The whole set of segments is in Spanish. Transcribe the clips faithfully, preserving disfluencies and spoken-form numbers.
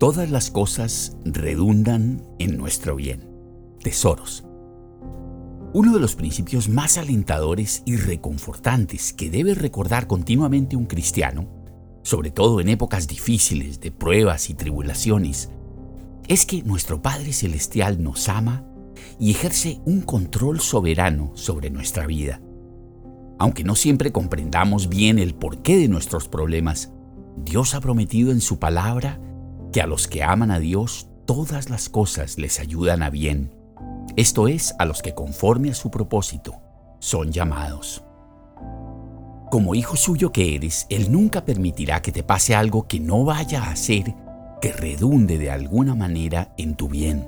Todas las cosas redundan en nuestro bien. Tesoros. Uno de los principios más alentadores y reconfortantes que debe recordar continuamente un cristiano, sobre todo en épocas difíciles de pruebas y tribulaciones, es que nuestro Padre Celestial nos ama y ejerce un control soberano sobre nuestra vida. Aunque no siempre comprendamos bien el porqué de nuestros problemas, Dios ha prometido en su palabra que a los que aman a Dios todas las cosas les ayudan a bien. Esto es, a los que conforme a su propósito son llamados. Como hijo suyo que eres, Él nunca permitirá que te pase algo que no vaya a hacer que redunde de alguna manera en tu bien.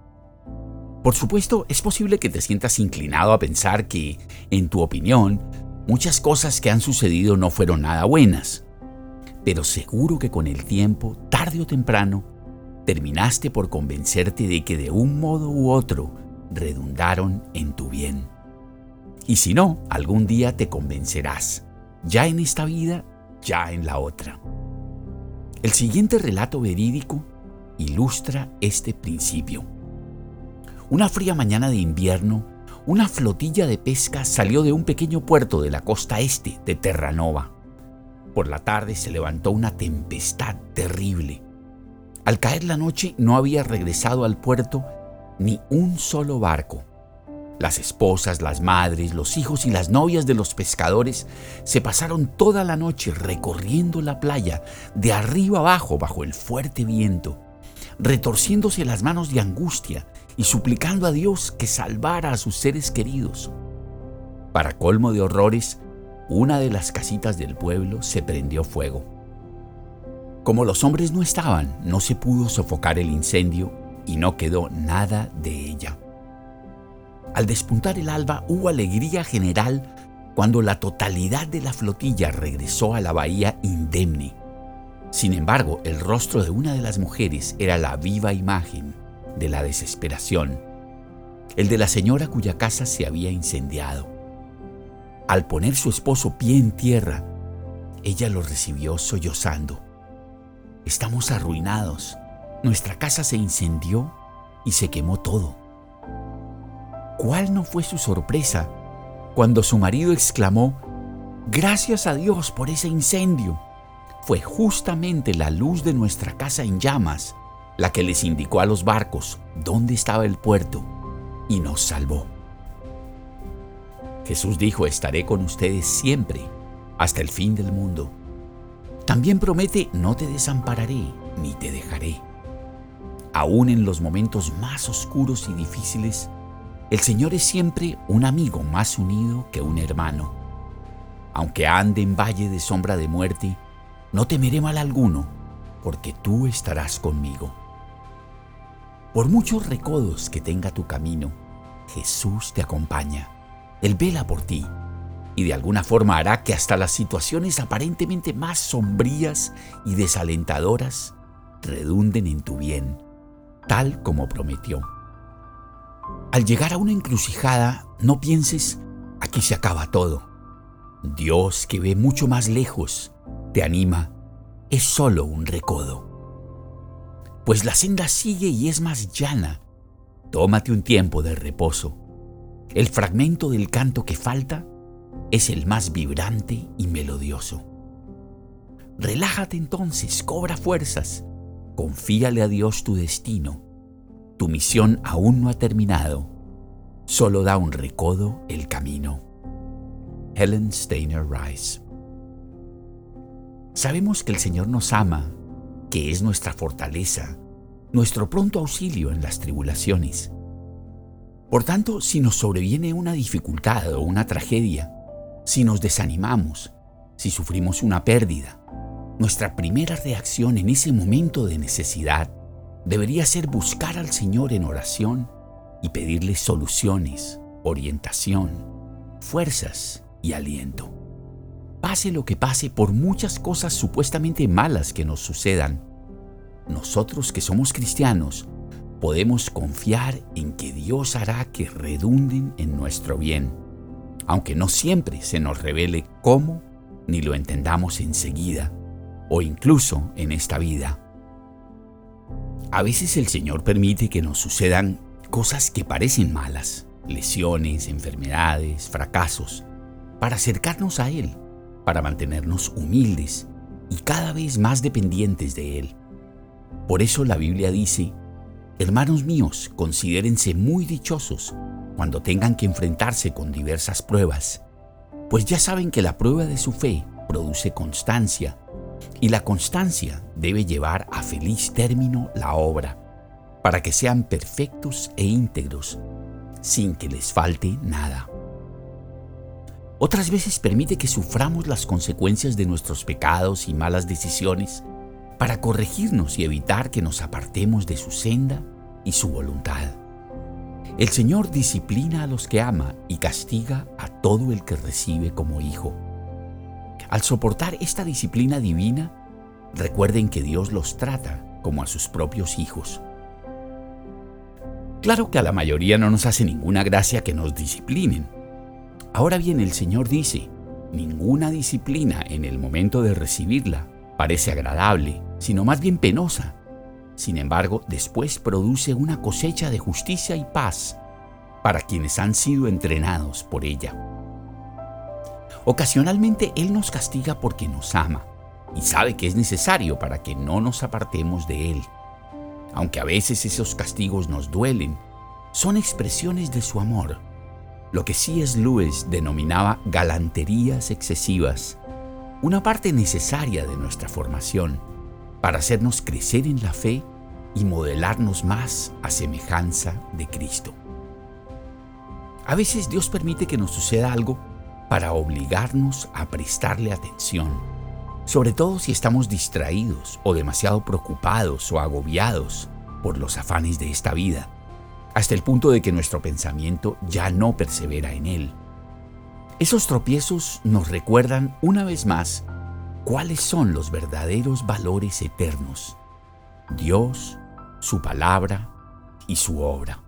Por supuesto, es posible que te sientas inclinado a pensar que, en tu opinión, muchas cosas que han sucedido no fueron nada buenas. Pero seguro que con el tiempo, tarde o temprano, terminaste por convencerte de que de un modo u otro redundaron en tu bien. Y si no, algún día te convencerás, ya en esta vida, ya en la otra. El siguiente relato verídico ilustra este principio. Una fría mañana de invierno, una flotilla de pesca salió de un pequeño puerto de la costa este de Terranova. Por la tarde se levantó una tempestad terrible. Al caer la noche no había regresado al puerto ni un solo barco. Las esposas, las madres, los hijos y las novias de los pescadores se pasaron toda la noche recorriendo la playa de arriba abajo bajo el fuerte viento, retorciéndose las manos de angustia y suplicando a Dios que salvara a sus seres queridos. Para colmo de horrores, una de las casitas del pueblo se prendió fuego. Como los hombres no estaban, no se pudo sofocar el incendio y no quedó nada de ella. Al despuntar el alba hubo alegría general cuando la totalidad de la flotilla regresó a la bahía indemne. Sin embargo, el rostro de una de las mujeres era la viva imagen de la desesperación, el de la señora cuya casa se había incendiado. Al poner su esposo pie en tierra, ella lo recibió sollozando. Estamos arruinados, nuestra casa se incendió y se quemó todo. ¿Cuál no fue su sorpresa cuando su marido exclamó: «Gracias a Dios por ese incendio! Fue justamente la luz de nuestra casa en llamas la que les indicó a los barcos dónde estaba el puerto y nos salvó». Jesús dijo: «Estaré con ustedes siempre, hasta el fin del mundo». También promete: «No te desampararé ni te dejaré». Aún en los momentos más oscuros y difíciles, el Señor es siempre un amigo más unido que un hermano. Aunque ande en valle de sombra de muerte, no temeré mal alguno, porque tú estarás conmigo. Por muchos recodos que tenga tu camino, Jesús te acompaña. Él vela por ti y de alguna forma hará que hasta las situaciones aparentemente más sombrías y desalentadoras redunden en tu bien, tal como prometió. Al llegar a una encrucijada, no pienses: «Aquí se acaba todo». Dios, que ve mucho más lejos, te anima: «Es solo un recodo». Pues la senda sigue y es más llana. Tómate un tiempo de reposo. El fragmento del canto que falta es el más vibrante y melodioso. Relájate entonces, cobra fuerzas, confíale a Dios tu destino. Tu misión aún no ha terminado, solo da un recodo el camino. Helen Steiner Rice. Sabemos que el Señor nos ama, que es nuestra fortaleza, nuestro pronto auxilio en las tribulaciones. Por tanto, si nos sobreviene una dificultad o una tragedia, si nos desanimamos, si sufrimos una pérdida, nuestra primera reacción en ese momento de necesidad debería ser buscar al Señor en oración y pedirle soluciones, orientación, fuerzas y aliento. Pase lo que pase, por muchas cosas supuestamente malas que nos sucedan, nosotros que somos cristianos podemos confiar en que Dios hará que redunden en nuestro bien, aunque no siempre se nos revele cómo ni lo entendamos enseguida o incluso en esta vida. A veces el Señor permite que nos sucedan cosas que parecen malas, lesiones, enfermedades, fracasos, para acercarnos a Él, para mantenernos humildes y cada vez más dependientes de Él. Por eso la Biblia dice: hermanos míos, considérense muy dichosos cuando tengan que enfrentarse con diversas pruebas, pues ya saben que la prueba de su fe produce constancia, y la constancia debe llevar a feliz término la obra, para que sean perfectos e íntegros, sin que les falte nada. Otras veces permite que suframos las consecuencias de nuestros pecados y malas decisiones para corregirnos y evitar que nos apartemos de su senda y su voluntad. El Señor disciplina a los que ama y castiga a todo el que recibe como hijo. Al soportar esta disciplina divina, recuerden que Dios los trata como a sus propios hijos. Claro que a la mayoría no nos hace ninguna gracia que nos disciplinen. Ahora bien, el Señor dice: ninguna disciplina en el momento de recibirla parece agradable, sino más bien penosa. Sin embargo, después produce una cosecha de justicia y paz para quienes han sido entrenados por ella. Ocasionalmente Él nos castiga porque nos ama y sabe que es necesario para que no nos apartemos de Él. Aunque a veces esos castigos nos duelen, son expresiones de su amor, lo que C S Lewis denominaba galanterías excesivas, una parte necesaria de nuestra formación para hacernos crecer en la fe y modelarnos más a semejanza de Cristo. A veces Dios permite que nos suceda algo para obligarnos a prestarle atención, sobre todo si estamos distraídos o demasiado preocupados o agobiados por los afanes de esta vida, hasta el punto de que nuestro pensamiento ya no persevera en Él. Esos tropiezos nos recuerdan una vez más cuáles son los verdaderos valores eternos: Dios, su palabra y su obra.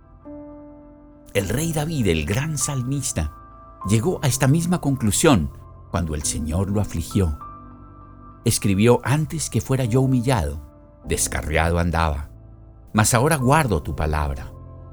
El rey David, el gran salmista, llegó a esta misma conclusión cuando el Señor lo afligió. Escribió: antes que fuera yo humillado, descarriado andaba, mas ahora guardo tu palabra.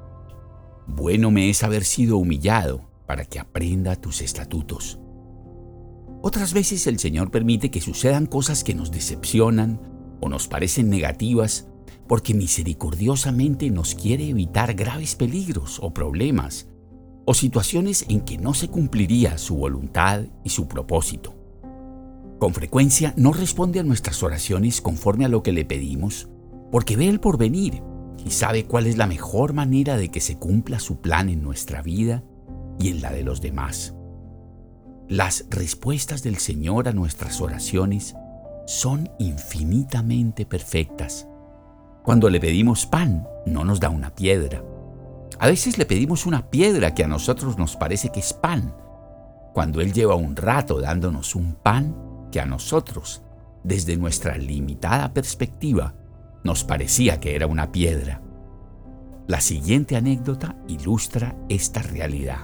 Bueno me es haber sido humillado para que aprenda tus estatutos. Otras veces el Señor permite que sucedan cosas que nos decepcionan o nos parecen negativas porque misericordiosamente nos quiere evitar graves peligros o problemas o situaciones en que no se cumpliría su voluntad y su propósito. Con frecuencia no responde a nuestras oraciones conforme a lo que le pedimos porque ve el porvenir y sabe cuál es la mejor manera de que se cumpla su plan en nuestra vida y en la de los demás. Las respuestas del Señor a nuestras oraciones son infinitamente perfectas. Cuando le pedimos pan, no nos da una piedra. A veces le pedimos una piedra que a nosotros nos parece que es pan, cuando Él lleva un rato dándonos un pan que a nosotros, desde nuestra limitada perspectiva, nos parecía que era una piedra. La siguiente anécdota ilustra esta realidad.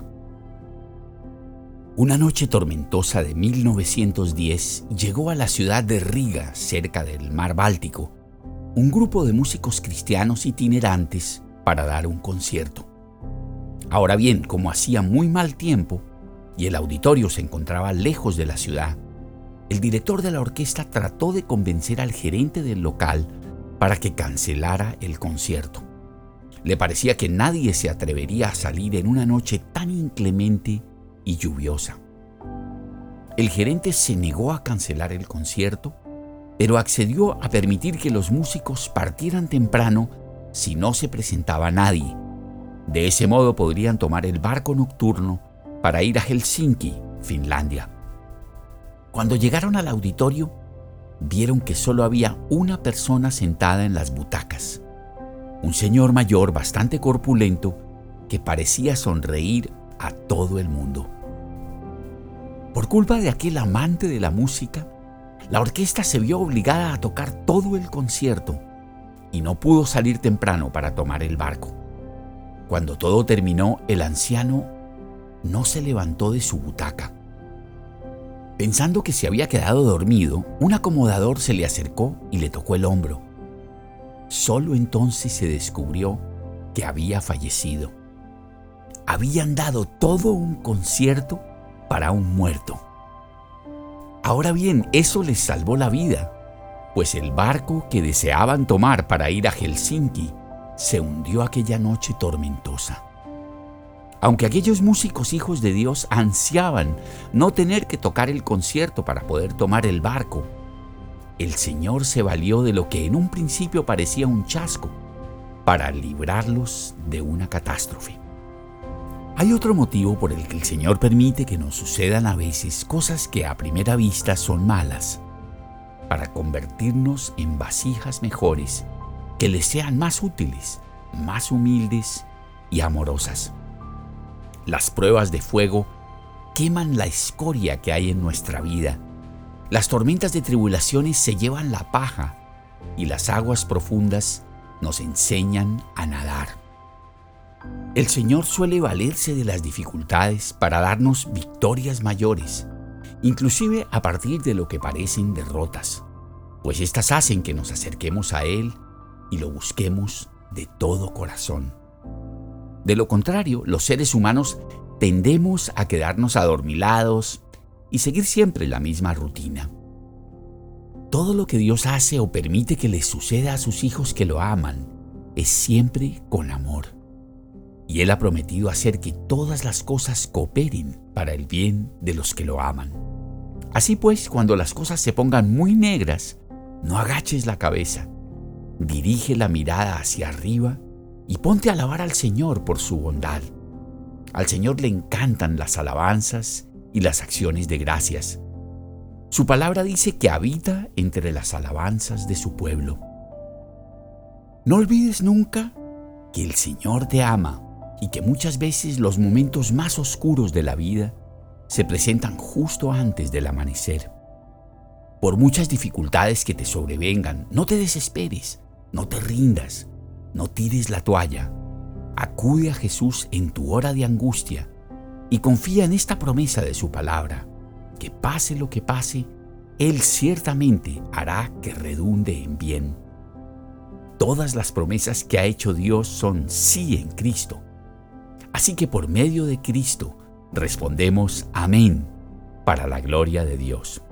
Una noche tormentosa de mil novecientos diez llegó a la ciudad de Riga, cerca del mar Báltico, un grupo de músicos cristianos itinerantes para dar un concierto. Ahora bien, como hacía muy mal tiempo y el auditorio se encontraba lejos de la ciudad, el director de la orquesta trató de convencer al gerente del local para que cancelara el concierto. Le parecía que nadie se atrevería a salir en una noche tan inclemente y lluviosa. El gerente se negó a cancelar el concierto, pero accedió a permitir que los músicos partieran temprano si no se presentaba nadie. De ese modo podrían tomar el barco nocturno para ir a Helsinki, Finlandia. Cuando llegaron al auditorio, vieron que solo había una persona sentada en las butacas, un señor mayor bastante corpulento que parecía sonreír a todo el mundo. Por culpa de aquel amante de la música, la orquesta se vio obligada a tocar todo el concierto y no pudo salir temprano para tomar el barco. Cuando todo terminó, el anciano no se levantó de su butaca. Pensando que se había quedado dormido, un acomodador se le acercó y le tocó el hombro. Solo entonces se descubrió que había fallecido. Habían dado todo un concierto para un muerto. Ahora bien, eso les salvó la vida, pues el barco que deseaban tomar para ir a Helsinki se hundió aquella noche tormentosa. Aunque aquellos músicos hijos de Dios ansiaban no tener que tocar el concierto para poder tomar el barco, el Señor se valió de lo que en un principio parecía un chasco para librarlos de una catástrofe. Hay otro motivo por el que el Señor permite que nos sucedan a veces cosas que a primera vista son malas, para convertirnos en vasijas mejores que les sean más útiles, más humildes y amorosas. Las pruebas de fuego queman la escoria que hay en nuestra vida. Las tormentas de tribulaciones se llevan la paja y las aguas profundas nos enseñan a nadar. El Señor suele valerse de las dificultades para darnos victorias mayores, inclusive a partir de lo que parecen derrotas, pues éstas hacen que nos acerquemos a Él y lo busquemos de todo corazón. De lo contrario, los seres humanos tendemos a quedarnos adormilados y seguir siempre la misma rutina. Todo lo que Dios hace o permite que les suceda a sus hijos que lo aman es siempre con amor. Y Él ha prometido hacer que todas las cosas cooperen para el bien de los que lo aman. Así pues, cuando las cosas se pongan muy negras, no agaches la cabeza. Dirige la mirada hacia arriba y ponte a alabar al Señor por su bondad. Al Señor le encantan las alabanzas y las acciones de gracias. Su palabra dice que habita entre las alabanzas de su pueblo. No olvides nunca que el Señor te ama y que muchas veces los momentos más oscuros de la vida se presentan justo antes del amanecer. Por muchas dificultades que te sobrevengan, no te desesperes, no te rindas, no tires la toalla. Acude a Jesús en tu hora de angustia y confía en esta promesa de su palabra, que pase lo que pase, Él ciertamente hará que redunde en bien. Todas las promesas que ha hecho Dios son sí en Cristo. Así que por medio de Cristo respondemos amén para la gloria de Dios.